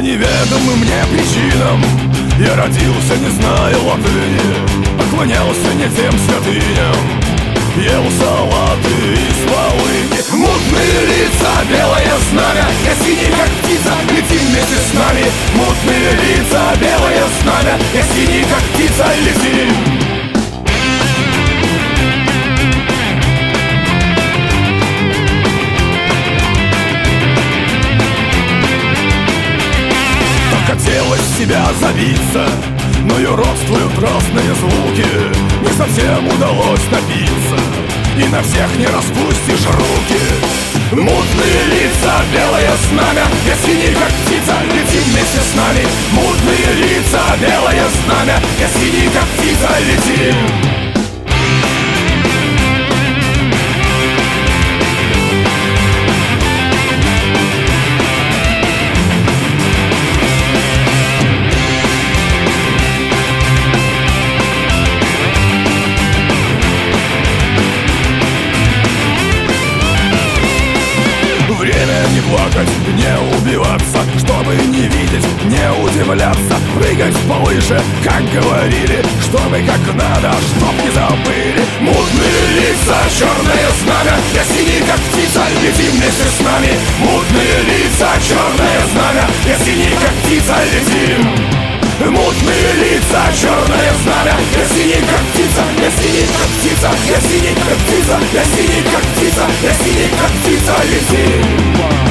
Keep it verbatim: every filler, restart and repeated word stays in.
неведомым мне причинам я родился, не зная латыни, поклонялся не тем святыням, ел салаты из полыни. Мутные лица, белое знамя, я синий, как птица, лети вместе с нами. Мутные лица, белое знамя, я синий, как птица, лети. Хотелось в себя забиться, но юродствуют разные звуки. Не совсем удалось добиться, и на всех не распустишь руки. Мутные лица, белое знамя, я синий, как птица, лети вместе с нами. Мутные лица, белое знамя, я синий, как птица, лети. Не плакать, не убиваться, чтобы не видеть, не удивляться. Прыгать повыше, как говорили, чтобы как надо, чтоб не забыли. Мутные лица, черное знамя, я синий, как птица, лети вместе с нами. Мутные лица, черное знамя, я синий, как птица, летим. Мутные лица, черное знамя, я синий, как птица, я синий, как птица, я синий, как птица, я синий, как птица, я синий, как птица, летим.